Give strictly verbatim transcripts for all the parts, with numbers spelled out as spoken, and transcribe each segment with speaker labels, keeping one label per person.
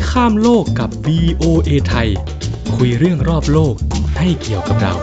Speaker 1: ข้ามโลกกับ วี โอ เอ ไทยคุยเรื่องรอบโลกให้เกี่ยวกับเรา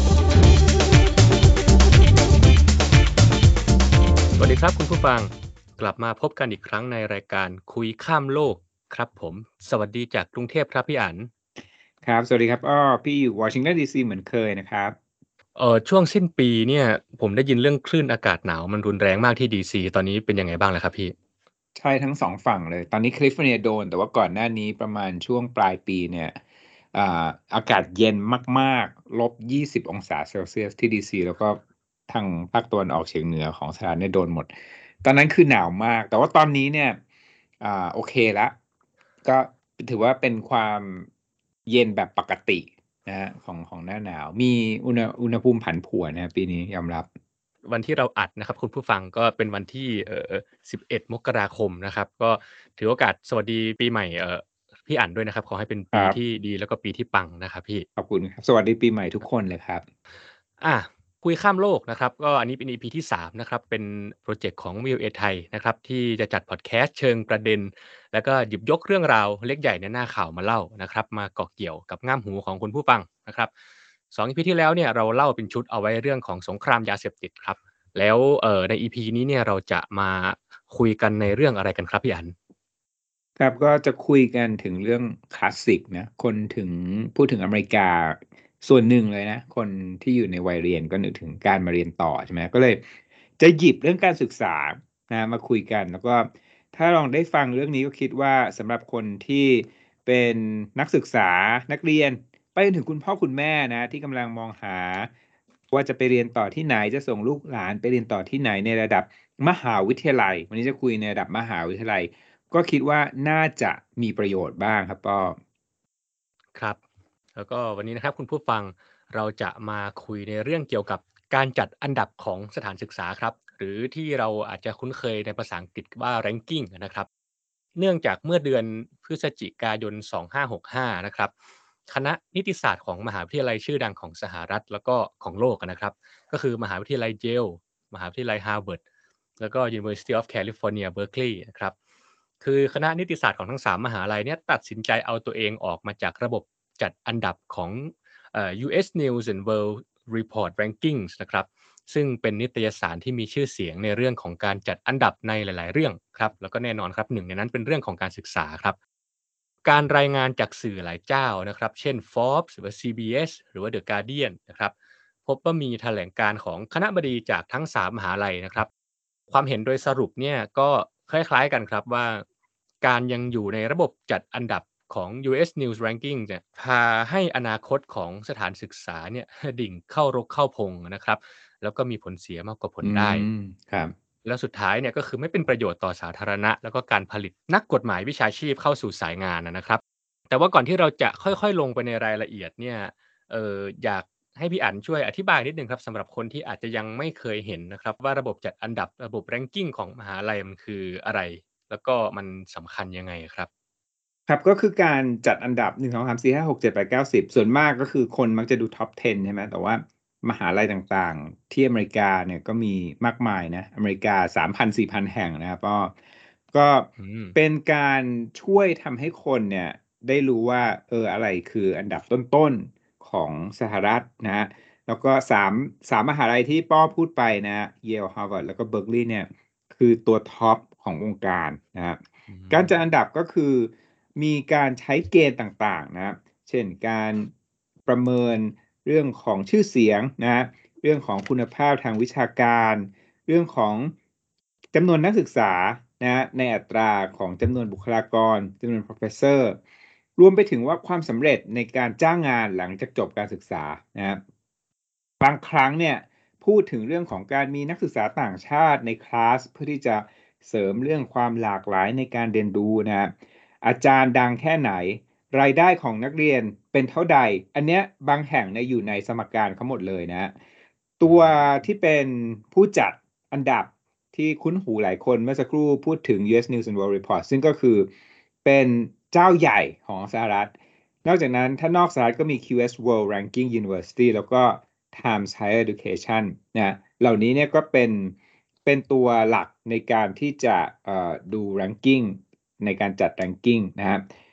Speaker 1: สวัสดีครับคุณผู้ฟังกลับมาพบกันอีกครั้งในรายการคุยข้ามโลกครับผมสวัสดีจากกรุงเทพครับพี่อั๋น
Speaker 2: ครับสวัสดีครับอ้อพี่อยู่วอชิงตันดีซีเหมือนเคยนะครับ
Speaker 1: เอ่อช่วงสิ้นปีเนี่ยผมได้ยินเรื่องคลื่นอากาศหนาวมันรุนแรงมากที่ดีซีตอนนี้เป็นยังไงบ้างล่ะครับพี่
Speaker 2: ใช่ทั้งสองฝั่งเลยตอนนี้แคลิฟอร์เนียโดนแต่ว่าก่อนหน้านี้ประมาณช่วงปลายปีเนี่ยอ่าอากาศเย็นมากๆลบยี่สิบองศาเซลเซียสที่ดีซีแล้วก็ทางภาคตะวันออกเฉียงเหนือของสหรัฐเนี่ยโดนหมดตอนนั้นคือหนาวมากแต่ว่าตอนนี้เนี่ยอ่าโอเคละก็ถือว่าเป็นความเย็นแบบปกตินะฮะของของหน้าหนาวมีอุณหอุณหภูมิผันผวนนะปีนี้ยอมรับ
Speaker 1: วันที่เราอัดนะครับคุณผู้ฟังก็เป็นวันที่เอ่อสิบเอ็ดมกราคมนะครับก็ถือโอกาสสวัสดีปีใหม่เอ่อพี่อั๋นด้วยนะครับขอให้เป็นปีที่
Speaker 2: ครับ
Speaker 1: ดีแล้วก็ปีที่ปังนะครับพี่
Speaker 2: ขอบคุณครับสวัสดีปีใหม่ทุกคนเลยครับ
Speaker 1: อ่ะคุยข้ามโลกนะครับก็อันนี้เป็น อี พี ที่สามนะครับเป็นโปรเจกต์ของ วี โอ เอ ไทยนะครับที่จะจัดพอดแคสต์เชิงประเด็นแล้วก็หยิบยกเรื่องราวเล็กใหญ่ในหน้าข่าวมาเล่านะครับมาเกาะเกี่ยวกับง่ามหูของคุณผู้ฟังนะครับสอง อี พี ที่แล้วเนี่ยเราเล่าเป็นชุดเอาไว้เรื่องของสงครามยาเสพติดครับแล้วเอ่อใน อี พี นี้เนี่ยเราจะมาคุยกันในเรื่องอะไรกันครับพี่อัน
Speaker 2: ครับก็จะคุยกันถึงเรื่องคลาสสิกนะคนถึงพูดถึงอเมริกาส่วนหนึ่งเลยนะคนที่อยู่ในวัยเรียนก็นึกถึงการมาเรียนต่อใช่ไหมก็เลยจะหยิบเรื่องการศึกษานะมาคุยกันแล้วก็ถ้าลองได้ฟังเรื่องนี้ก็คิดว่าสำหรับคนที่เป็นนักศึกษานักเรียนไปจนถึงคุณพ่อคุณแม่นะที่กำลังมองหาว่าจะไปเรียนต่อที่ไหนจะส่งลูกหลานไปเรียนต่อที่ไหนในระดับมหาวิทยาลัยวันนี้จะคุยในระดับมหาวิทยาลัย ก็คิดว่าน่าจะมีประโยชน์บ้างครับก็
Speaker 1: ครับแล้วก็วันนี้นะครับคุณผู้ฟังเราจะมาคุยในเรื่องเกี่ยวกับการจัดอันดับของสถานศึกษาครับหรือที่เราอาจจะคุ้นเคยในภาษาอังกฤษว่า ranking นะครับเนื่องจากเมื่อเดือนพฤศจิกายนสองพันห้าร้อยหกสิบห้านะครับคณะนิติศาสตร์ของมหาวิทยาลัยชื่อดังของสหรัฐแล้วก็ของโลกนะครับก็คือมหาวิทยาลัยเยลมหาวิทยาลัยฮาร์วาร์ดแล้วก็ University of California Berkeley นะครับคือคณะนิติศาสตร์ของทั้งสามมหาลัยเนี่ยตัดสินใจเอาตัวเองออกมาจากระบบจัดอันดับของเอ่อ ยู เอส News and World Report Rankings นะครับซึ่งเป็นนิตยสารที่มีชื่อเสียงในเรื่องของการจัดอันดับในหลายๆเรื่องครับแล้วก็แน่นอนครับหนึ่งในนั้นเป็นเรื่องของการศึกษาครับการรายงานจากสื่อหลายเจ้านะครับเช่น Forbes หรือว่า ซี บี เอส หรือว่า The Guardian นะครับพบว่ามีแถลงการของคณบดีจากทั้งสามมหาลัยนะครับความเห็นโดยสรุปเนี่ยก็คล้ายๆกันครับว่าการยังอยู่ในระบบจัดอันดับของ ยู เอส News Ranking เนี่ยพาให้อนาคตของสถานศึกษาเนี่ยดิ่งเข้ารกเข้าพงนะครับแล้วก็มีผลเสียมากกว่าผ
Speaker 2: อื
Speaker 1: ลได้
Speaker 2: มครับ
Speaker 1: แล้วสุดท้ายเนี่ยก็คือไม่เป็นประโยชน์ต่อสาธารณะแล้วก็การผลิตนักกฎหมายวิชาชีพเข้าสู่สายงานนะนะครับแต่ว่าก่อนที่เราจะค่อยๆลงไปในรายละเอียดเนี่ยเอ่ออยากให้พี่อั๋นช่วยอธิบายนิดหนึ่งครับสำหรับคนที่อาจจะยังไม่เคยเห็นนะครับว่าระบบจัดอันดับระบบ ranking ของมหาลัยมันคืออะไรแล้วก็มันสำคัญยังไงครับ
Speaker 2: ครับก็คือการจัดอันดับหนึ่ง สอง สาม สี่ ห้า หก เจ็ด แปด เก้า สิบส่วนมากก็คือคนมักจะดูท็อปสิบใช่ไหมแต่ว่ามหาลัยต่างๆที่อเมริกาเนี่ยก็มีมากมายนะอเมริกา สามพัน สี่พัน แห่งนะครับก็ก็
Speaker 1: อืม
Speaker 2: เป็นการช่วยทำให้คนเนี่ยได้รู้ว่าเอออะไรคืออันดับต้นๆของสหรัฐนะฮะแล้วก็สามสามมหาลัยที่ป้อพูดไปนะ Yale Harvard แล้วก็ Berkeley เนี่ยคือตัวท็อปของวงการนะครับ
Speaker 1: อื
Speaker 2: การ
Speaker 1: ม
Speaker 2: จัดอันดับก็คือมีการใช้เกณฑ์ต่างๆนะครับเช่นการประเมินเรื่องของชื่อเสียงนะเรื่องของคุณภาพทางวิชาการ เรื่องของจำนวนนักศึกษานะในอัตราของจำนวนบุคลากรจำนวน professor รวมไปถึงว่าความสำเร็จในการจ้างงานหลังจากจบการศึกษานะครับบางครั้งเนี่ยพูดถึงเรื่องของการมีนักศึกษาต่างชาติในคลาสเพื่อที่จะเสริมเรื่องความหลากหลายในการเรียนรู้นะอาจารย์ดังแค่ไหนรายได้ของนักเรียนเป็นเท่าใดอันเนี้ยบางแห่งเนี่ยอยู่ในสมการเขาหมดเลยนะ
Speaker 1: อื
Speaker 2: ตัว
Speaker 1: ม
Speaker 2: ที่เป็นผู้จัดอันดับที่คุ้นหูหลายคนเมื่อสักครู่พูดถึง ยู เอส News and World Report ซึ่งก็คือเป็นเจ้าใหญ่ของสหรัฐ นอกจากนั้นถ้านอกสหรัฐก็มี คิว เอส World Ranking University แล้วก็ Times Higher Education นะเหล่านี้เนี่ยก็เป็นเป็นตัวหลักในการที่จะเอ่อดู ranking ในการจัด ranking นะครับ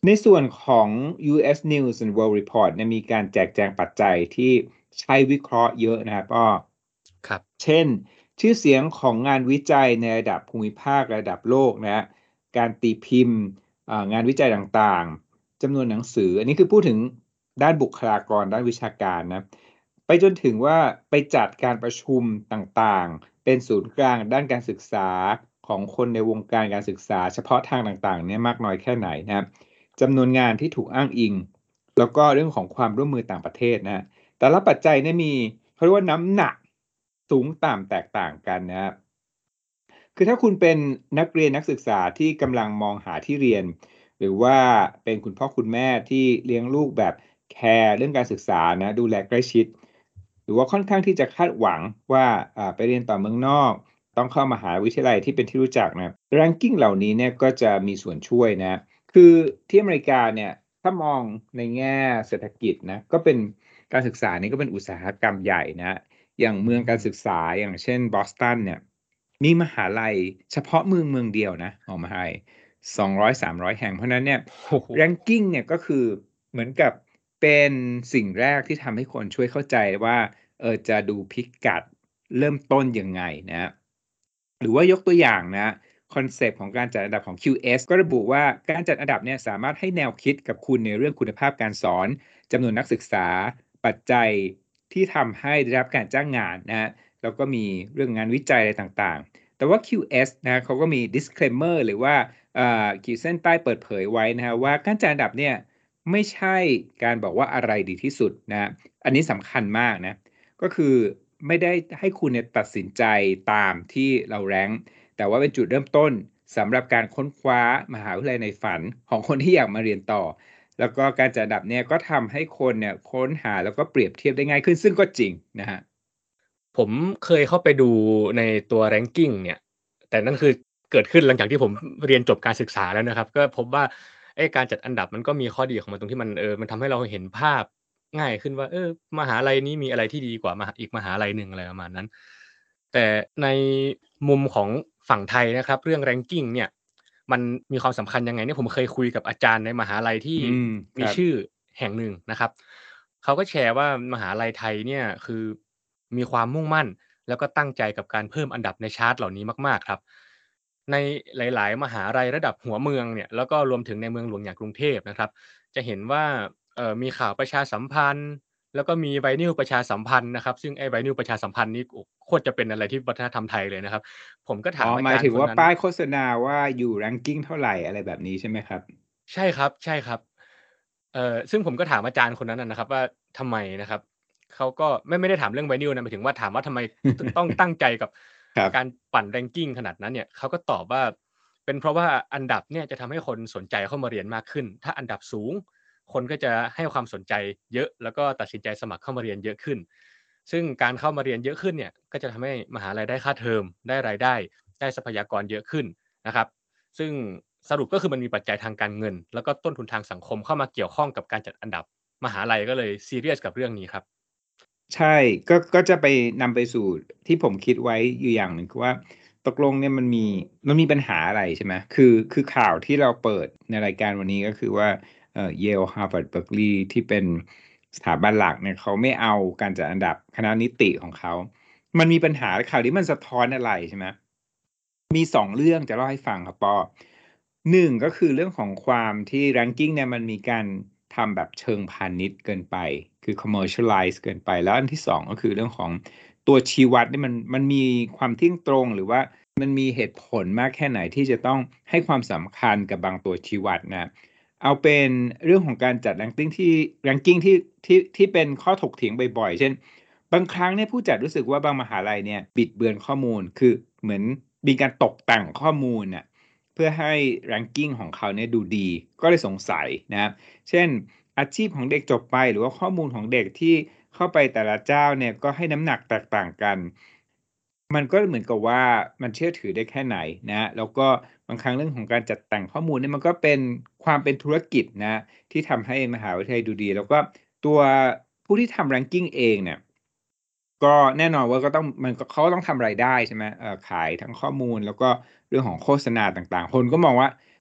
Speaker 2: ในส่วนของ ยู เอส News and World Report เนี่ยมีการแจกแจงปัจจัยที่ใช้วิเคราะห์เยอะนะครับก็
Speaker 1: ครับ
Speaker 2: เช่นชื่อเสียงของงานวิจัยในระดับภูมิภาคระดับโลกนะฮะการตีพิมพ์งานวิจัยต่างๆจำนวนหนังสืออันนี้คือพูดถึงด้านบุคลากรด้านวิชาการนะไปจนถึงว่าไปจัดการประชุมต่างๆเป็นศูนย์กลางด้านการศึกษาของคนในวงการการศึกษาเฉพาะทางต่างๆเนี่ยมากน้อยแค่ไหนนะครับจำนวนงานที่ถูกอ้างอิงแล้วก็เรื่องของความร่วมมือต่างประเทศนะแต่ละปัจจัยเนี่ยมีเขาเรียกว่าน้ำหนักสูงต่ำแตกต่างกันนะครับคือถ้าคุณเป็นนักเรียนนักศึกษาที่กำลังมองหาที่เรียนหรือว่าเป็นคุณพ่อคุณแม่ที่เลี้ยงลูกแบบแคร์เรื่องการศึกษานะดูแลใกล้ชิดหรือว่าค่อนข้างที่จะคาดหวังว่าไปเรียนต่อเมืองนอกต้องเข้ามหาวิทยาลัยที่เป็นที่รู้จักนะ ranking เหล่านี้เนี่ยก็จะมีส่วนช่วยนะคือที่อเมริกาเนี่ยถ้ามองในแง่เศรษฐกิจนะก็เป็นการศึกษานี่ก็เป็นอุตสาหกรรมใหญ่นะอย่างเมืองการศึกษาอย่างเช่นบอสตันเนี่ยมีมหาลัยเฉพาะเมืองเมืองเดียวนะของมหาลัยสองร้อย สามร้อยแห่งเพราะนั้นเนี่ย
Speaker 1: โอ้โห
Speaker 2: ranking เนี่ยก็คือเหมือนกับเป็นสิ่งแรกที่ทำให้คนช่วยเข้าใจว่าเออจะดูพิกัดเริ่มต้นยังไงนะหรือว่ายกตัวอย่างนะคอนเซปต์ของการจัดอันดับของ คิว เอส ก็ระบุว่าการจัดอันดับเนี่ยสามารถให้แนวคิดกับคุณในเรื่องคุณภาพการสอนจำนวนนักศึกษาปัจจัยที่ทำให้ได้รับการจ้างงานนะแล้วก็มีเรื่องงานวิจัยอะไรต่างๆแต่ว่า คิว เอส นะเขาก็มี disclaimer หรือว่าขีดเส้นใต้เปิดเผยไว้นะฮะว่าการจัดอันดับเนี่ยไม่ใช่การบอกว่าอะไรดีที่สุดนะอันนี้สำคัญมากนะก็คือไม่ได้ให้คุณเนี่ยตัดสินใจตามที่เราแรงแต่ว่าเป็นจุดเริ่มต้นสำหรับการค้นคว้ามหาวิทยาลัยในฝันของคนที่อยากมาเรียนต่อแล้วก็การจัดอันดับเนี่ยก็ทำให้คนเนี่ยค้นหาแล้วก็เปรียบเทียบได้ง่ายขึ้นซึ่งก็จริงนะฮะ
Speaker 1: ผมเคยเข้าไปดูในตัว ranking เนี่ยแต่นั่นคือเกิดขึ้นหลังจากที่ผมเรียนจบการศึกษาแล้วนะครับก็พบว่าไอ้การจัดอันดับมันก็มีข้อดีของมันตรงที่มันเออมันทำให้เราเห็นภาพง่ายขึ้นว่าเออมหาลัยนี้มีอะไรที่ดีกว่ามหาอีกมหาลัยหนึ่งอะไรประมาณนั้นแต่ในมุมของฝั่งไทยนะครับเรื่อง ranking เนี่ยมันมีความสำคัญยังไงเนี่ยผมเคยคุยกับอาจารย์ในมหาลัยที่
Speaker 2: อืมครับ
Speaker 1: มีชื่อแห่งหนึ่งนะครับเขาก็แชร์ว่ามหาลัยไทยเนี่ยคือมีความมุ่งมั่น แล้วก็ตั้งใจกับการเพิ่มอันดับในชาร์ตเหล่านี้มากๆครับในหลายๆมหาลัยระดับหัวเมืองเนี่ยแล้วก็รวมถึงในเมืองหลวงอย่างกรุงเทพนะครับจะเห็นว่าเอ่อมีข่าวประชาสัมพันธ์แล้วก็มีไวนิลประชาสัมพันธ์นะครับซึ่งไอ้ไวนิลประชาสัมพันธ์นี่โอ้โคตรจะเป็นอะไรที่วัฒนธรรมไทยเลยนะครับผมก็
Speaker 2: อ๋อ
Speaker 1: ถามอา
Speaker 2: หมายถึงว่า
Speaker 1: จารย์คนนั้น
Speaker 2: ป้ายโฆษณาว่าอยู่ ranking เท่าไรอะไรแบบนี้ใช่ไหมครับ
Speaker 1: ใช่ครับใช่ครับเอ่อซึ่งผมก็ถามอาจารย์คนนั้นอะนะครับว่าทำไมนะครับเขาก็ไม่ไม่ได้ถามเรื่อง Vinyl นะหมายถึงว่าถามว่าทำไมตต้องตั้งใจกับ
Speaker 2: ครับ
Speaker 1: การปั่น ranking ขนาดนั้นเนี่ยเขาก็ตอบว่าเป็นเพราะว่าอันดับเนี่ยจะทำให้คนสนใจเข้ามาเรียนมากขึ้นถ้าอันดับสูงคนก็จะให้ความสนใจเยอะแล้วก็ตัดสินใจสมัครเข้ามาเรียนเยอะขึ้นซึ่งการเข้ามาเรียนเยอะขึ้นเนี่ยก็จะทำให้มหาลัยได้ค่าเทอมได้รายได้ได้ทรัพยากรเยอะขึ้นนะครับ ซึ่งสรุปก็คือมันมีปัจจัยทางการเงินแล้วก็ต้นทุนทางสังคมเข้ามาเกี่ยวข้องกับการจัดอันดับมหาลัยก็เลยซีเรียสกับเรื่องนี้ครับ
Speaker 2: ใช่ก็ก็จะไปนำไปสู่ที่ผมคิดไว้อยู่อย่างหนึ่งคือว่าตกลงเนี่ยมันมีมันมีปัญหาอะไรใช่ไหมคือคือข่าวที่เราเปิดในรายการวันนี้ก็คือว่าเอ่อ Yale Harvard Berkeley ที่เป็นสถาบันหลักเนี่ยเขาไม่เอาการจัดอันดับคณะนิติของเขามันมีปัญหาข่าวนี้มันสะท้อนอะไรใช่ไหม มีสองเรื่องจะเล่าให้ฟังครับปอหนึ่งก็คือเรื่องของความที่ ranking เนี่ยมันมีการทำแบบเชิงพาณิชย์เกินไปคือ commercialize เกินไปแล้วอันที่สองก็คือเรื่องของตัวชี้วัดนี่มันมันมีความเที่ยงตรงหรือว่ามันมีเหตุผลมากแค่ไหนที่จะต้องให้ความสำคัญกับบางตัวชี้วัดนะเอาเป็นเรื่องของการจัด ranking ที่ ranking ที่ที่ที่เป็นข้อถกเถียงบ่อยๆเช่น บางครั้งเนี่ยผู้จัดรู้สึกว่าบางมหาลัยเนี่ยบิดเบือนข้อมูลคือเหมือนมีการตกแต่งข้อมูลน่ะเพื่อให้ ranking ของเขาเนี่ยดูดีก็เลยสงสัยนะครับเช่นอาชีพของเด็กจบไปหรือว่าข้อมูลของเด็กที่เข้าไปแต่ละเจ้าเนี่ยก็ให้น้ำหนักแตกต่างกันมันก็เหมือนกับว่ามันเชื่อถือได้แค่ไหนนะแล้วก็บางครั้งเรื่องของการจัดแต่งข้อมูลเนี่ยมันก็เป็นความเป็นธุรกิจนะที่ทำให้มหาวิทยาลัยดูดีแล้วก็ตัวผู้ที่ทำ ranking เองเนี่ย ก็แน่นอนว่าก็ต้องมันก็เขาก็ต้องทำรายได้ใช่ไหมเอ่อขายทั้งข้อมูลแล้วก็เรื่องของโฆษณาต่างๆคนก็มองว่า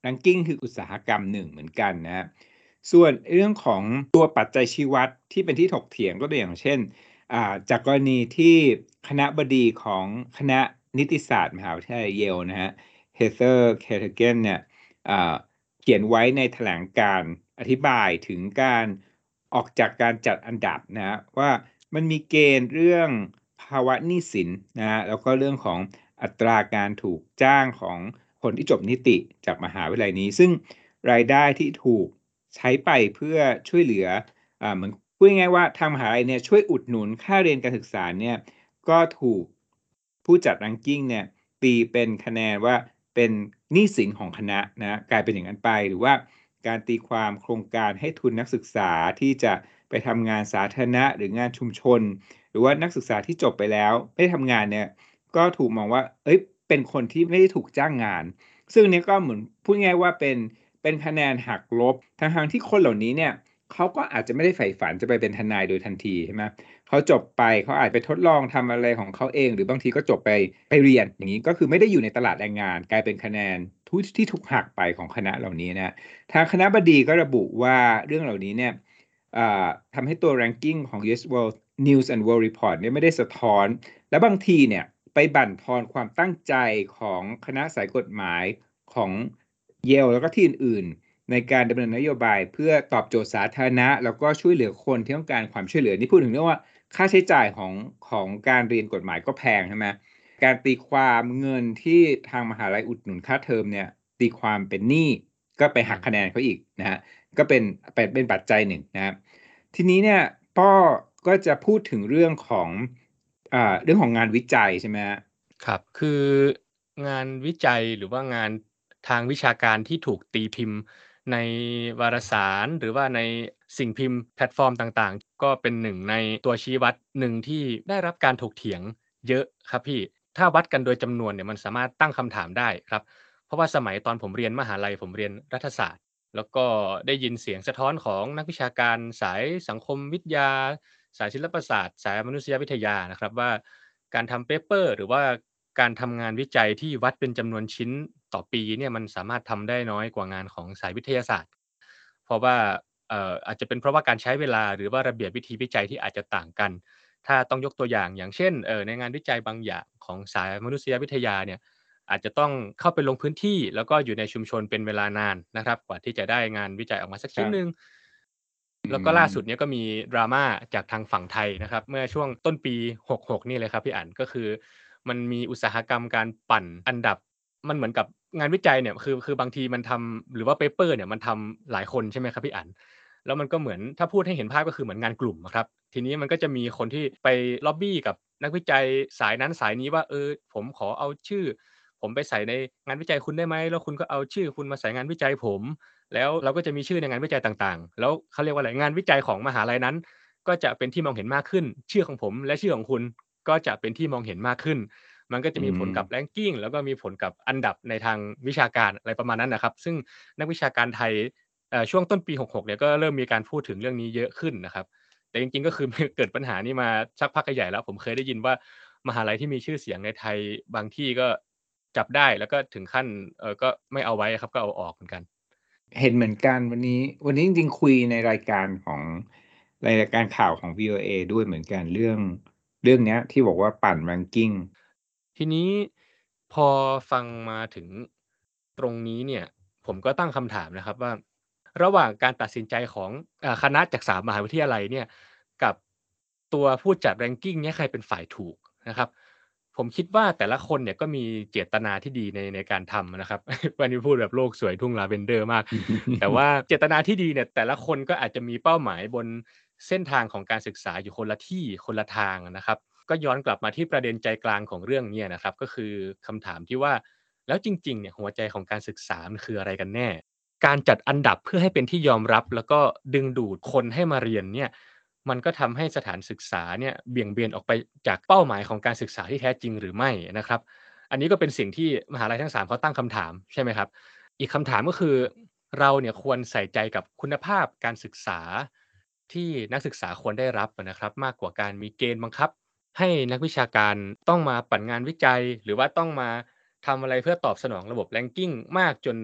Speaker 2: ranking คืออุตสาหกรรมหนึ่งเหมือนกันนะฮะส่วนเรื่องของตัวปัจจัยชี้วัดที่เป็นที่ถกเถียงก็ตัวอย่างเช่นอ่าจากกรณีที่คณบดีของคณะนิติศาสตร์มหาวิทยาลัยเยลนะฮะ Heather Categan เนี่ยอ่าเขียนไว้ในแถลงการณ์อธิบายถึงการออกจากการจัดอันดับนะฮะว่ามันมีเกณฑ์เรื่องภาวะหนี้สินนะฮะแล้วก็เรื่องของอัตราการถูกจ้างของคนที่จบนิติจากมหาวิทยาลัยนี้ซึ่งรายได้ที่ถูกใช้ไปเพื่อช่วยเหลืออ่าเหมือนพูดง่ายๆว่าทางมหาลัยเนี่ยช่วยอุดหนุนค่าเรียนการศึกษาเนี่ยก็ถูกผู้จัด ranking เนี่ยตีเป็นคะแนนว่าเป็นหนี้สินของคณะนะกลายเป็นอย่างนั้นไปหรือว่าการตีความโครงการให้ทุนนักศึกษาที่จะไปทำงานสาธารณะหรืองานชุมชนหรือว่านักศึกษาที่จบไปแล้วไม่ได้ทำงานเนี่ยก็ถูกมองว่าเอ้ยเป็นคนที่ไม่ได้ถูกจ้างงานซึ่งอันนี้ก็เหมือนพูดง่ายๆว่าเป็นเป็นคะแนนหักลบทั้งๆที่คนเหล่านี้เนี่ยเขาก็อาจจะไม่ได้ใฝ่ฝันจะไปเป็นทนายโดยทันทีใช่ไหมเขาจบไปเขาอาจไปทดลองทำอะไรของเขาเองหรือบางทีก็จบไปไปเรียนอย่างนี้ก็คือไม่ได้อยู่ในตลาดแรงงานกลายเป็นคะแนนทุที่ถูกหักไปของคณะเหล่านี้นะทางคณบดีก็ระบุว่าเรื่องเหล่านี้เนี่ยอ่าทำให้ตัว ranking ของ ยู เอส World News and World Report เนี่ยไม่ได้สะท้อนและบางทีเนี่ยไปบั่นทอนความตั้งใจของคณะสายกฎหมายของเยลแล้วก็ที่อื่นๆในการดำเนินนโยบายเพื่อตอบโจทย์สาธารณะแล้วก็ช่วยเหลือคนที่ต้องการความช่วยเหลือนี่พูดถึงเรื่องว่าค่าใช้จ่ายของของการเรียนกฎหมายก็แพงใช่ไหมการตีความเงินที่ทางมหาลัยอุดหนุนค่าเทอมเนี่ยตีความเป็นหนี้ก็ไปหักคะแนนเขาอีกนะฮะก็เป็นเป็นเป็นปัจจัยหนึ่งนะครับทีนี้เนี่ยป้อก็จะพูดถึงเรื่องของอ่าเรื่องของงานวิจัยใช่ไหมฮะ
Speaker 1: ครับคืองานวิจัยหรือว่างานทางวิชาการที่ถูกตีพิมพ์ในวารสารหรือว่าในสิ่งพิมพ์แพลตฟอร์มต่างๆก็เป็นหนึ่งในตัวชี้วัดหนึ่งที่ได้รับการถกเถียงเยอะครับพี่ถ้าวัดกันโดยจำนวนเนี่ยมันสามารถตั้งคำถามได้ครับเพราะว่าสมัยตอนผมเรียนมหาลัยผมเรียนรัฐศาสตร์แล้วก็ได้ยินเสียงสะท้อนของนักวิชาการสายสังคมวิทยาสายศิลปศาสตร์สายมนุษยวิทยานะครับว่า การทำเปเปอร์หรือว่าการทำงานวิจัยที่วัดเป็นจำนวนชิ้นต่อปีเนี่ยมันสามารถทำได้น้อยกว่างานของสายวิทยาศาสตร์เพราะว่าเอ่ออาจจะเป็นเพราะว่าการใช้เวลาหรือว่าระเบียบวิธีวิจัยที่อาจจะต่างกันถ้าต้องยกตัวอย่างอย่างเช่นเอ่อในงานวิจัยบางอย่างของสายมนุษยวิทยาเนี่ยอาจจะต้องเข้าไปลงพื้นที่แล้วก็อยู่ในชุมชนเป็นเวลานานนะครับกว่าที่จะได้งานวิจัยออกมาสัก
Speaker 2: ครับ
Speaker 1: ชิ้นหนึ่ง
Speaker 2: อื
Speaker 1: แล้วก็ล่าสุด
Speaker 2: ม
Speaker 1: เนี่ยก็มี drama จากทางฝั่งไทยนะครับเมื่อช่วงต้นปีหกสิบหกนี่เลยครับพี่อั๋นก็คือมันมีอุตสาหกรรมการปั่นอันดับมันเหมือนกับงานวิจัยเนี่ยคือคือบางทีมันทำหรือว่าเปเปอร์เนี่ยมันทำหลายคนใช่ไหมครับพี่อั๋นแล้วมันก็เหมือนถ้าพูดให้เห็นภาพก็คือเหมือนงานกลุ่มอะครับทีนี้มันก็จะมีคนที่ไปล็อบบีกับนักวิจัยสายนั้นสายนี้ว่าเออผมขอเอาชื่อผมไปใส่ในงานวิจัยคุณได้ไหมแล้วคุณก็เอาชื่อคุณมาใส่งานวิจัยผม แล้วเราก็จะมีชื่อในงานวิจัยต่างๆ แล้วเขาเรียกว่าอะไรงานวิจัยของมหาลัยนั้นก็จะเป็นที่มองเห็นมากขึ้นชื่อของผมและชื่อของคุณก็จะเป็นที่มองเห็นมากขึ้นมันก็จะ
Speaker 2: อื
Speaker 1: มีผล
Speaker 2: ม
Speaker 1: กับ ranking แล้วก็มีผลกับอันดับในทางวิชาการอะไรประมาณนั้นน่ะครับซึ่งนักวิชาการไทยเอ่อช่วงต้นปีหกสิบหกเนี่ยก็เริ่มมีการพูดถึงเรื่องนี้เยอะขึ้นนะครับแต่จริงๆก็คือเกิดปัญหานี้มาสักพักใหญ่ๆแล้วผมเคยได้ยินว่ามหาลัยที่มีชื่อเสียงในไทยบางที่ก็จับได้แล้วก็ถึงขั้นเอ่อก็ไม่เอาไว้อะครับก็เอาออกเหมือนกัน
Speaker 2: เห็นเหมือนกันวันนี้วันนี้จริงๆคุยในรายการของในรายการข่าวของ วี โอ เอ ด้วยเหมือนกันเรื่องเรื่องเนี้ยที่บอกว่าปั่น ranking
Speaker 1: ทีนี้พอฟังมาถึงตรงนี้เนี่ยผมก็ตั้งคำถามนะครับว่าระหว่างการตัดสินใจของอ่าคณะจากสามมหาวิทยาลัยเนี่ยกับตัวผู้จัด ranking เนี่ยใครเป็นฝ่ายถูกนะครับผมคิดว่าแต่ละคนเนี่ยก็มีเจตนาที่ดีในในการทำนะครับวันนี้พูดแบบโลกสวยทุ่งลาเวนเดอร์มากแต่ว่าเจตนาที่ดีเนี่ยแต่ละคนก็อาจจะมีเป้าหมายบนเส้นทางของการศึกษาอยู่คนละที่คนละทางนะครับ ก็ย้อนกลับมาที่ประเด็นใจกลางของเรื่องเนี่ยนะครับก็คือคำถามที่ว่าแล้วจริงๆเนี่ยหัวใจของการศึกษามันคืออะไรกันแน่การจัดอันดับเพื่อให้เป็นที่ยอมรับแล้วก็ดึงดูดคนให้มาเรียนเนี่ยมันก็ทำให้สถานศึกษาเนี่ยเบี่ยงเบนออกไปจากเป้าหมายของการศึกษาที่แท้จริงหรือไม่นะครับอันนี้ก็เป็นสิ่งที่มหาลัยทั้งสามเขาตั้งคำถามใช่ไหมครับอีกคำถามก็คือเราเนี่ยควรใส่ใจกับคุณภาพการศึกษาที่นักศึกษาควรได้รับอะนะครับมากกว่าการมีเกณฑ์บังคับ ให้นักวิชาการต้องมาปั่นงานวิจัยหรือว่าต้องมาทำอะไรเพื่อตอบสนองระบบ ranking มากจน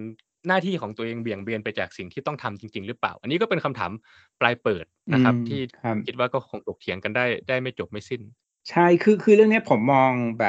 Speaker 1: หน้าที่ของตัวเองเบี่ยงเบนไปจากสิ่งที่ต้องทำจริงๆหรือเปล่าอันนี้ก็เป็นคำถามปลายเปิด
Speaker 2: อืม
Speaker 1: นะครับที่
Speaker 2: ครับ
Speaker 1: คิดว่าก็คงถกเถียงกันได้ได้ไม่จบไม่สิ้น
Speaker 2: ใช่คือคือเรื่องเนี้ยผมมองแบบ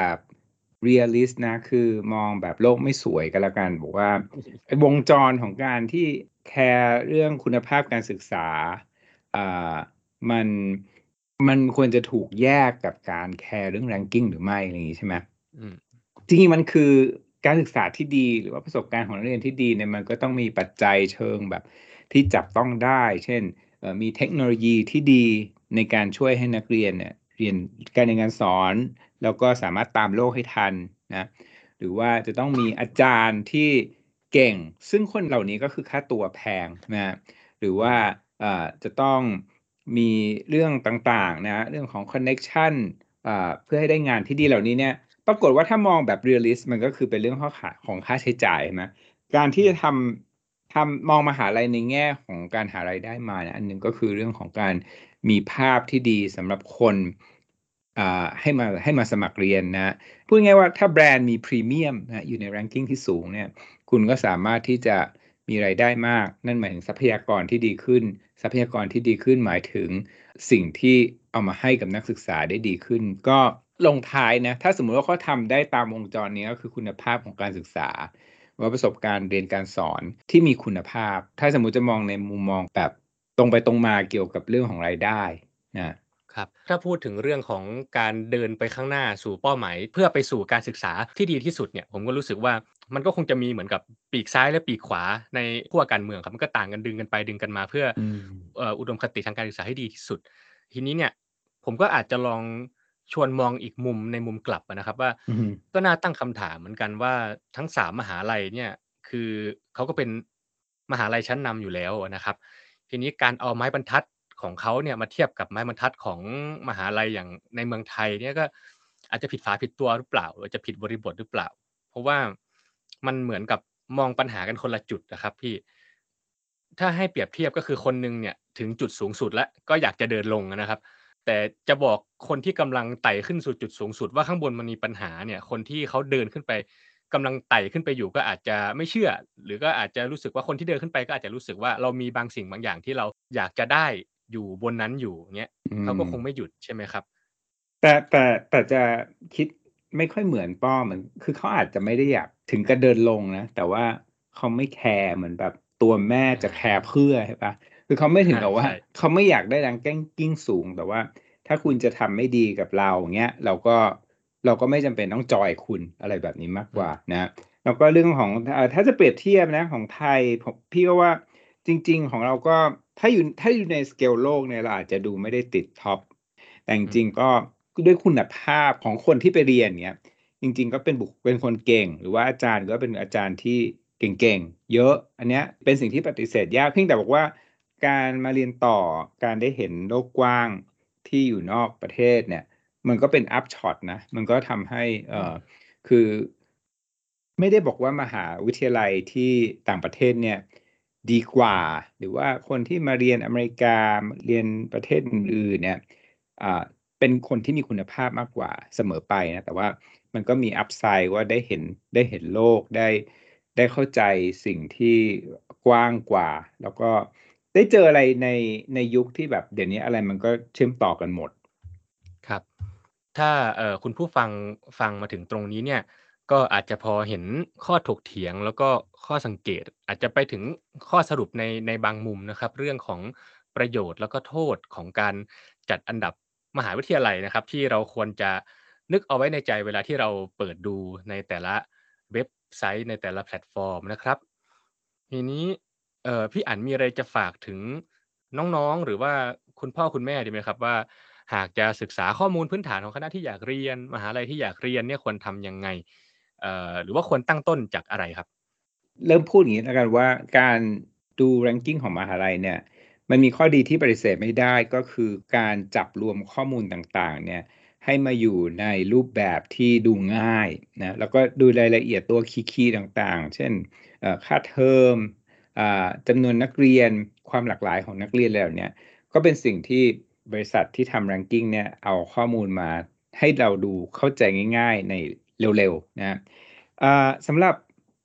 Speaker 2: realist นะคือมองแบบโลกไม่สวยก็แล้วกันบอกว่าไอ้วงจรของการที่แคร์เรื่องคุณภาพการศึกษาอ่ามันมันควรจะถูกแยกกับการแคร์เรื่อง ranking หรือไม่อะไรอย่างงี้ใช่ไหม
Speaker 1: อืม
Speaker 2: จริงๆมันคือการศึกษาที่ดีหรือว่าประสบการณ์ของนักเรียนที่ดีเนี่ยมันก็ต้องมีปัจจัยเชิงแบบที่จับต้องได้เช่นเอ่อมีเทคโนโลยีที่ดีในการช่วยให้นักเรียนเนี่ยเรียนการเรียนการสอนแล้วก็สามารถตามโลกให้ทันนะหรือว่าจะต้องมีอาจารย์ที่เก่งซึ่งคนเหล่านี้ก็คือค่าตัวแพงนะหรือว่าเอ่อจะต้องมีเรื่องต่างๆนะเรื่องของ connection อ่าเพื่อให้ได้งานที่ดีเหล่านี้เนี่ย ปรากฏว่าถ้ามองแบบ realist มันก็คือเป็นเรื่องข้อขาของค่าใช้จ่ายนะการที่จะทำทำมองมหาลัยในแง่ของการหารายได้มาเนี่ยอันหนึ่งก็คือเรื่องของการมีภาพที่ดีสำหรับคนอ่าให้มาให้มาสมัครเรียนนะพูดง่ายๆว่าถ้าแบรนด์มีพรีเมียมนะอยู่ใน ranking ที่สูงเนี่ยคุณก็สามารถที่จะมีรายได้มากนั่นหมายถึงทรัพยากรที่ดีขึ้นทรัพยากรที่ดีขึ้นหมายถึง สิ่งที่เอามาให้กับนักศึกษาได้ดีขึ้นก็ลงท้ายนะถ้าสมมุติว่าเขาทำได้ตามวงจรนี้ก็คือคุณภาพของการศึกษาว่าประสบการณ์เรียนการสอนที่มีคุณภาพถ้าสมมุติจะมองในมุมมองแบบตรงไปตรงมาเกี่ยวกับเรื่องของรายได้นะครับ
Speaker 1: ถ้าพูดถึงเรื่องของการเดินไปข้างหน้าสู่เป้าหมายเพื่อไปสู่การศึกษาที่ดีที่สุดเนี่ยผมก็รู้สึกว่ามันก็คงจะมีเหมือนกับปีกซ้ายและปีกขวาในขั้วการเมืองครับมันก็ต่างกันดึงกันไปดึงกันมาเพื่อ
Speaker 2: อืม
Speaker 1: เอ่ออุดมคติทางการศึกษาให้ดีที่สุดทีนี้เนี่ยผมก็อาจจะลองชวนมองอีกมุมในมุมกลับอะนะครับว่า
Speaker 2: อืม
Speaker 1: ก็น่าตั้งคำถามเหมือนกันว่าทั้งสามมมหาลัยเนี่ยคือเขาก็เป็นมหาลัยชั้นนำอยู่แล้วอะนะครับ ทีนี้การเอาไม้บรรทัดของเขาเนี่ยมาเทียบกับไม้บรรทัดของมหาลัยอย่างในเมืองไทยเนี่ยก็อาจจะผิดฝาผิดตัวหรือเปล่าหรือจะผิดบริบทหรือเปล่าเพราะว่ามันเหมือนกับมองปัญหากันคนละจุดนะครับพี่ถ้าให้เปรียบเทียบก็คือคนหนึ่งเนี่ยถึงจุดสูงสุดแล้วก็อยากจะเดินลงอะนะครับแต่จะบอกคนที่กำลังไต่ขึ้นสู่จุดสูงสุดว่าข้างบนมันมีปัญหาเนี่ยคนที่เขาเดินขึ้นไปกำลังไต่ขึ้นไปอยู่ก็อาจจะไม่เชื่อหรือก็อาจจะรู้สึกว่าคนที่เดินขึ้นไปก็อาจจะรู้สึกว่าเรามีบางสิ่งบางอย่างที่เราอยากจะได้อยู่บนนั้นอยู่เงี้ย
Speaker 2: อื
Speaker 1: เขาก็
Speaker 2: ม
Speaker 1: คงไม่หยุดใช่ไหมครับ
Speaker 2: แต่แต่แต่จะคิดไม่ค่อยเหมือนป้อเหมือนคือเขาอาจจะไม่ได้อยากถึงกับเดินลงนะแต่ว่าเขาไม่แคร์เหมือนแบบตัวแม่จะแคร์เพื่อใช่ปะคือเขาไม่ถึงกับว่า
Speaker 1: ใช่
Speaker 2: เขาไม่อยากได้ ranking สูงแต่ว่าถ้าคุณจะทำไม่ดีกับเราอย่างเงี้ยเราก็เราก็ไม่จำเป็นต้องจอยคุณอะไรแบบนี้มากกว่า
Speaker 1: อืม
Speaker 2: นะแล้วก็เรื่องของเอ่อถ้าจะเปรียบเทียบนะของไทยผมพี่ก็ว่าจริงๆของเราก็ถ้าอยู่ถ้าอยู่ในสเกลโลกเนี่ยเราอาจจะดูไม่ได้ติดท็อป แต่จ
Speaker 1: อืม
Speaker 2: ริงๆก็ด้วยคุณภาพของคนที่ไปเรียนเนี้ยจริงๆก็เป็นบุคเป็นคนเก่งหรือว่าอาจารย์ก็เป็นอาจารย์ที่เก่งๆเยอะอันเนี้ยเป็นสิ่งที่ปฏิเสธยากเพียงแต่บอกว่าการมาเรียนต่อการได้เห็นโลกกว้างที่อยู่นอกประเทศเนี่ยมันก็เป็นอัพช็อตนะมันก็ทำให้เอ่อ
Speaker 1: อืม
Speaker 2: คือไม่ได้บอกว่ามหาวิทยาลัยที่ต่างประเทศเนี่ยดีกว่าหรือว่าคนที่มาเรียนอเมริกาเรียนประเทศอื่นๆเนี่ย อ่าเป็นคนที่มีคุณภาพมากกว่าเสมอไปนะแต่ว่ามันก็มีอัพไซด์ว่าได้เห็นได้เห็นโลกได้ได้เข้าใจสิ่งที่กว้างกว่าแล้วก็ได้เจออะไรในในยุคที่แบบเดี๋ยวนี้อะไรมันก็เชื่อมต่อกันหมด
Speaker 1: ครับ ถ้าเอ่อคุณผู้ฟังฟังมาถึงตรงนี้เนี่ยก็อาจจะพอเห็นข้อถกเถียงแล้วก็ข้อสังเกตอาจจะไปถึงข้อสรุปในในบางมุมนะครับเรื่องของประโยชน์แล้วก็โทษของการจัดอันดับมหาวิทยาลัยนะครับที่เราควรจะนึกเอาไว้ในใจเวลาที่เราเปิดดูในแต่ละเว็บไซต์ในแต่ละแพลตฟอร์มนะครับทีนี้เอ่อพี่อั๋นมีอะไรจะฝากถึงน้องๆหรือว่าคุณพ่อคุณแม่ดีไหมครับว่า หากจะศึกษาข้อมูลพื้นฐานของคณะที่อยากเรียนมหาลัยที่อยากเรียนเนี่ยควรทำยังไงเอ่อหรือว่าควรตั้งต้นจากอะไรครับ
Speaker 2: เริ่มพูดอย่างนี้แล้วกันว่าการดู ranking ของมหาลัยเนี่ยมันมีข้อดีที่ปฏิเสธไม่ได้ก็คือการจับรวมข้อมูลต่างๆเนี่ยให้มาอยู่ในรูปแบบที่ดูง่ายนะแล้วก็ดูรายละเอียดตัวคีย์ๆต่างๆเช่นเอ่อค่าเทอมอ่าจำนวนนักเรียนความหลากหลายของนักเรียนอะไรแบบเนี้ยก็เป็นสิ่งที่บริษัทที่ทำ ranking เนี่ยเอาข้อมูลมาให้เราดูเข้าใจง่ายๆในเร็วๆนะอ่าสำหรับ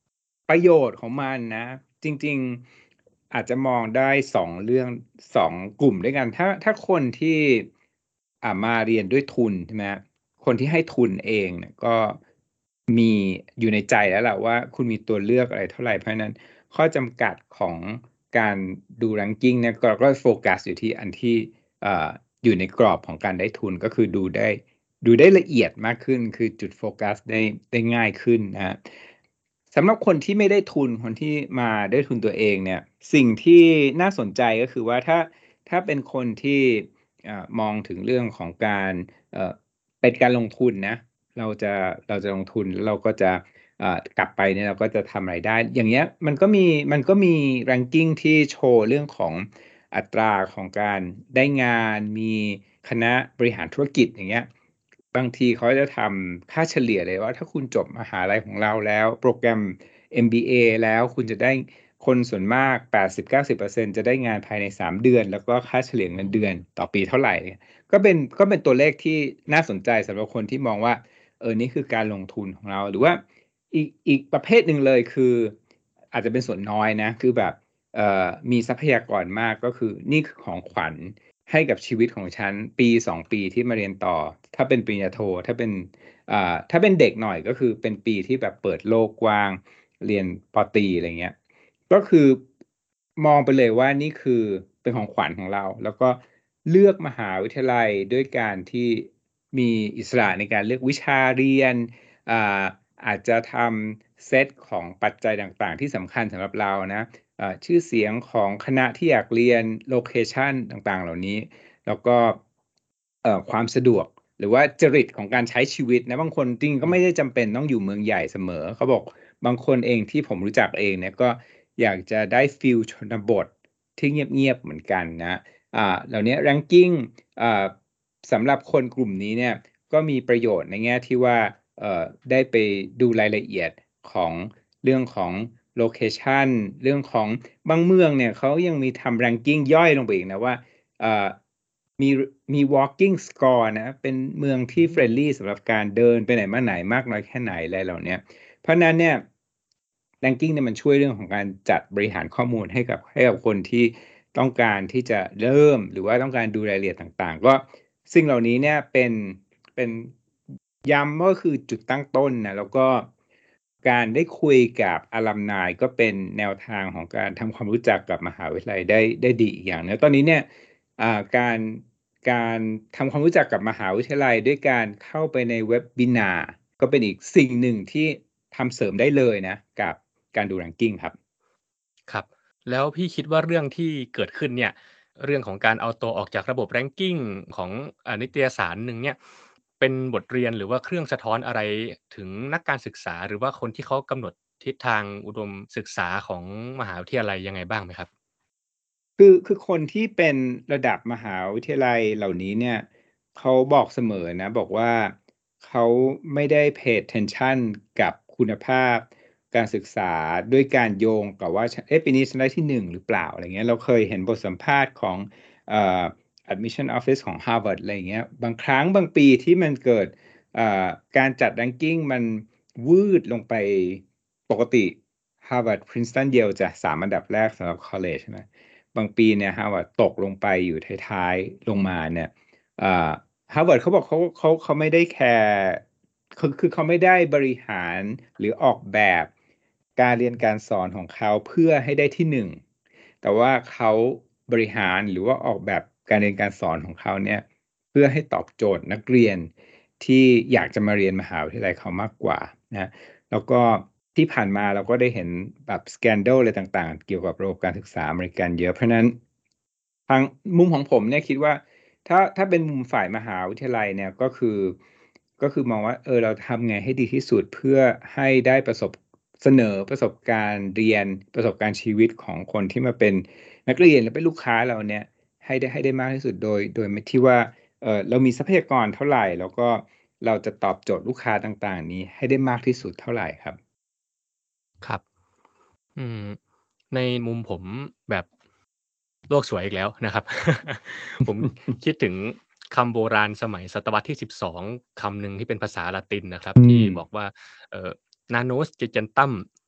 Speaker 2: ประโยชน์ของมันนะจริงๆอาจจะมองได้สองเรื่องสองกลุ่มด้วยกันถ้าถ้าคนที่อ่ามาเรียนด้วยทุนใช่ไหมคนที่ให้ทุนเองเนี่ยก็มีอยู่ในใจแล้วแหละว่าคุณมีตัวเลือกอะไรเท่าไหร่เพราะฉะนั้นข้อจำกัดของการดู ranking เนี่ยก็ก็โฟกัสอยู่ที่อันที่อ่าอยู่ในกรอบของการได้ทุนก็คือดูได้ดูได้ละเอียดมากขึ้นคือจุดโฟกัสได้ได้ง่ายขึ้นนะฮะสำหรับคนที่ไม่ได้ทุนคนที่มาได้ทุนตัวเองเนี่ยสิ่งที่น่าสนใจก็คือว่าถ้าถ้าเป็นคนที่อ่ามองถึงเรื่องของการเอ่อเป็นการลงทุนนะเราจะเราจะลงทุนแล้วเราก็จะอ่ากลับไปเนี่ยเราก็จะทำอะไรได้อย่างเงี้ยมันก็มีมันก็มี ranking ที่โชว์เรื่องของอัตราของการได้งานมีคณะบริหารธุรกิจอย่างเงี้ยบางทีเขาจะทำค่าเฉลี่ยเลยว่าถ้าคุณจบมหาลัยของเราแล้วโปรแกรม เอ็ม บี เอ แล้วคุณจะได้คนส่วนมาก แปดสิบถึงเก้าสิบเปอร์เซ็นต์ จะได้งานภายในสามเดือนแล้วก็ค่าเฉลี่ยเงินเดือนต่อปีเท่าไหร่ก็เป็นก็เป็นตัวเลขที่น่าสนใจสำหรับคนที่มองว่าเออนี่คือการลงทุนของเราหรือว่าอีกอีกประเภทหนึ่งเลยคืออาจจะเป็นส่วนน้อยนะคือแบบเอ่อมีทรัพยากรมากก็คือนี่คือของขวัญให้กับชีวิตของฉันปีสองปีที่มาเรียนต่อถ้าเป็นปริญญาโทถ้าเป็นอ่าถ้าเป็นเด็กหน่อยก็คือเป็นปีที่แบบเปิดโลกกว้างเรียนปตรีอะไรเงี้ยก็คือมองไปเลยว่านี่คือเป็นของขวัญของเราแล้วก็เลือกมหาวิทยาลัยด้วยการที่มีอิสระในการเลือกวิชาเรียนอ่าอาจจะทำเซตของปัจจัยต่างๆที่สำคัญสำหรับเรานะอ่าชื่อเสียงของคณะที่อยากเรียนโลเคชันต่างๆเหล่านี้แล้วก็เอ่อความสะดวกหรือว่าจริตของการใช้ชีวิตนะบางคนจริงๆก็
Speaker 1: อืม
Speaker 2: ไม่ได้จำเป็นต้องอยู่เมืองใหญ่เสมอเขาบอกบางคนเองที่ผมรู้จักเองเนี่ยก็อยากจะได้ฟีลชนบทที่เงียบๆเหมือนกันนะอ่าเหล่านี้ ranking อ่าสำหรับคนกลุ่มนี้เนี่ยก็มีประโยชน์ในแง่ที่ว่าเอ่อได้ไปดูรายละเอียดของเรื่องของโลเคชันเรื่องของบางเมืองเนี่ยเขายังมีทำ ranking ย่อยลงไปอีกนะว่าเอ่อมีมี walking score นะเป็นเมืองที่
Speaker 1: อืม
Speaker 2: friendly สำหรับการเดินไปไหนมาไหนมากน้อยแค่ไหนอะไรเหล่านี้เพราะฉะนั้นเนี่ย ranking เนี่ยมันช่วยเรื่องของการจัดบริหารข้อมูลให้กับให้กับคนที่ต้องการที่จะเริ่มหรือว่าต้องการดูรายละเอียดต่างๆก็สิ่งเหล่านี้เนี่ยเป็นเป็นย้ำก็คือจุดตั้งต้นนะแล้วก็การได้คุยกับอลัมนายก็เป็นแนวทางของการทำความรู้จักกับมหาวิทยาลัยได้ได้ดีอีกอย่างนะตอนนี้เนี่ยอ่าการการทำความรู้จักกับมหาวิทยาลัยด้วยการเข้าไปในเว็บบินาร์ก็เป็นอีกสิ่งหนึ่งที่ทำเสริมได้เลยนะกับการดู ranking ครับ
Speaker 1: ครับแล้วพี่คิดว่าเรื่องที่เกิดขึ้นเนี่ยเรื่องของการเอาตัวออกจากระบบ ranking ของอ่านิตยสารหนึ่งเนี่ยเป็นบทเรียนหรือว่าเครื่องสะท้อนอะไรถึงนักการศึกษาหรือว่าคนที่เขากำหนดทิศทางอุดมศึกษาของมหาวิทยาลัยยังไงบ้างไหมครับ
Speaker 2: คือคือคนที่เป็นระดับมหาวิทยาลัยเหล่านี้เนี่ยเขาบอกเสมอนะบอกว่าเขาไม่ได้ pay attention กับคุณภาพการศึกษาด้วยการโยงกับว่าเอ๊ะปีนี้ฉันได้ที่หนึ่งหรือเปล่าอะไรเงี้ยเราเคยเห็นบทสัมภาษณ์ของเอ่อ admission office ของ Harvard อะไรอย่างเงี้ยบางครั้งบางปีที่มันเกิดเอ่อการจัด ranking มันวืดลงไปปกติ Harvard Princeton Yale จะสามอันดับแรกสำหรับ college ใช่ไหม บางปีเนี่ย Harvard ตกลงไปอยู่ท้ายๆลงมาเนี่ยอ่า Harvard เขาบอกเขาเขาเขาไม่ได้แคร์คือคือเขาไม่ได้บริหารหรือออกแบบการเรียนการสอนของเขาเพื่อให้ได้ที่หนึ่งแต่ว่าเขาบริหารหรือว่าออกแบบการเรียนการสอนของเขาเนี่ยเพื่อให้ตอบโจทย์นักเรียนที่อยากจะมาเรียนมหาวิทยาลัยเขามากกว่านะแล้วก็ที่ผ่านมาเราก็ได้เห็นแบบสแกน ดาล อะไรต่างๆเกี่ยวกับระบบการศึกษาอเมริกันเยอะเพราะฉะนั้นทางมุมของผมเนี่ยคิดว่าถ้าถ้าเป็นมุมฝ่ายมหาวิทยาลัยเนี่ยก็คือก็คือมองว่าเออเราทำไงให้ดีที่สุดเพื่อให้ได้ประสบเสนอประสบการณ์เรียนประสบการณ์ชีวิตของคนที่มาเป็นนักเรียนหรือเป็นลูกค้าเราเนี่ยให้ได้ให้ได้มากที่สุดโดยโดยไม่ที่ว่าเออเรามีทรัพยากรเท่าไหร่แล้วก็เราจะตอบโจทย์ลูกค้าต่างๆนี้ให้ได้มากที่สุดเท่าไหร่ครับ
Speaker 1: ครับอืมในมุมผมแบบโลกสวยอีกแล้วนะครับผมคิดถึงคำโบราณสมัยศตวรรษที่สิบสองคำหนึ่งที่เป็นภาษาละตินนะครับ
Speaker 2: อื
Speaker 1: ที่
Speaker 2: ม
Speaker 1: บอกว่าเอ่อ Nanos Gegentum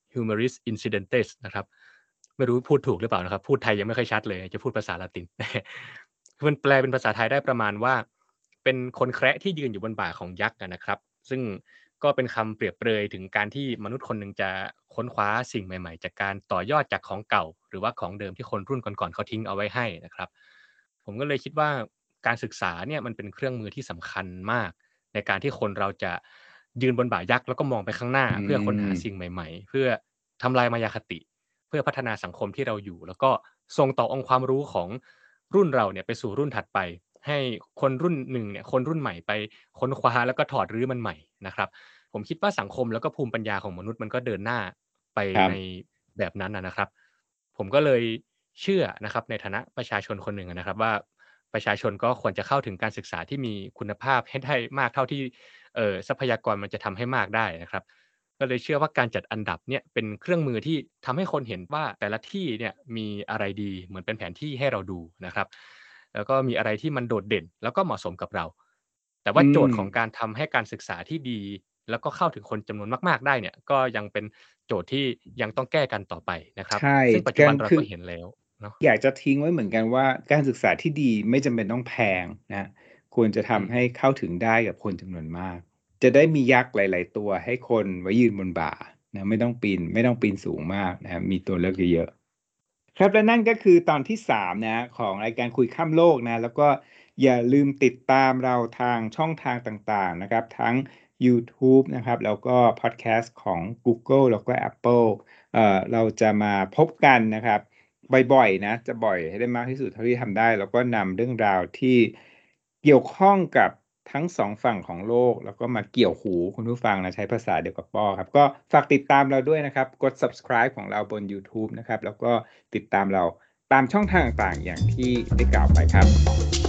Speaker 1: humoris incidentes นะครับไม่รู้พูดถูกหรือเปล่านะครับพูดไทยยังไม่ค่อยชัดเลยจะพูดภาษาละติน มันแปลเป็นภาษาไทยได้ประมาณว่าเป็นคนแคระที่ยืนอยู่บนบ่าของยักษ์นะครับซึ่งก็เป็นคำเปรียบเปรยถึงการที่มนุษย์คนหนึ่งจะค้นคว้าสิ่งใหม่ๆจากการต่อยอดจากของเก่าหรือว่าของเดิมที่คนรุ่นก่อนๆเขาทิ้งเอาไว้ให้นะครับผมก็เลยคิดว่าการศึกษาเนี่ยมันเป็นเครื่องมือที่สำคัญมากในการที่คนเราจะยืนบนบ่ายักษ์แล้วก็มองไปข้างหน้า
Speaker 2: อื
Speaker 1: เพื่อค้นหา
Speaker 2: ม
Speaker 1: สิ่งใหม่ๆเพื่อทำลายมายาคติเพื่อพัฒนาสังคมที่เราอยู่แล้วก็ส่งต่อองค์ความรู้ของรุ่นเราเนี่ยไปสู่รุ่นถัดไปให้คนรุ่นหนึ่งเนี่ยคนรุ่นใหม่ไปค้นคว้าแล้วก็ถอดรื้อมันใหม่นะครับผมคิดว่าสังคมแล้วก็ภูมิปัญญาของมนุษย์มันก็เดินหน้าไป
Speaker 2: ครับ
Speaker 1: ในแบบนั้นอะนะครับผมก็เลยเชื่อนะครับในฐานะประชาชนคนหนึ่งอะนะครับว่าประชาชนก็ควรจะเข้าถึงการศึกษาที่มีคุณภาพให้ได้มากเท่าที่เอ่อทรัพยากรมันจะทำให้มากได้นะครับ ก็เลยเชื่อว่าการจัดอันดับเนี่ยเป็นเครื่องมือที่ทำให้คนเห็นว่าแต่ละที่เนี่ยมีอะไรดีเหมือนเป็นแผนที่ให้เราดูนะครับแล้วก็มีอะไรที่มันโดดเด่นแล้วก็เหมาะสมกับเราแต่ว่า
Speaker 2: อืม
Speaker 1: โจทย์ของการทำให้การศึกษาที่ดีแล้วก็เข้าถึงคนจำนวนมากๆได้เนี่ยก็ยังเป็นโจทย์ที่ยังต้องแก้กันต่อไปนะครับ
Speaker 2: ใช่
Speaker 1: ซึ่งปัจจุบันเรา
Speaker 2: การคือ
Speaker 1: ก็เห็นแล้วเนาะ
Speaker 2: อยากจะทิ้งไว้เหมือนกันว่าการศึกษาที่ดีไม่จำเป็นต้องแพงนะครับควรจะ
Speaker 1: อืม
Speaker 2: ทำให้เข้าถึงได้กับคนจำนวนมากจะได้มียักษ์หลายๆตัวให้คนไว้ยืนบนบ่านะไม่ต้องปีนไม่ต้องปีนสูงมากนะครับมีตัวเลือกเยอะๆครับและนั่นก็คือตอนที่สามนะของรายการคุยข้ามโลกนะแล้วก็อย่าลืมติดตามเราทางช่องทางต่างๆนะครับทั้งยูทูบนะครับแล้วก็พอดแคสต์ของ Google แล้วก็ Apple เอ่อเราจะมาพบกันนะครับบ่อยๆนะจะบ่อยให้ได้มากที่สุดเท่าที่ทำได้แล้วก็นำเรื่องราวที่เกี่ยวข้องกับทั้งสองฝั่งของโลกแล้วก็มาเกี่ยวหูคุณผู้ฟังนะใช้ภาษาเดียวกับป้อครับก็ฝากติดตามเราด้วยนะครับกด Subscribe ของเราบนยูทูบนะครับแล้วก็ติดตามเราตามช่องทางต่างๆอย่างที่ได้กล่าวไปครับ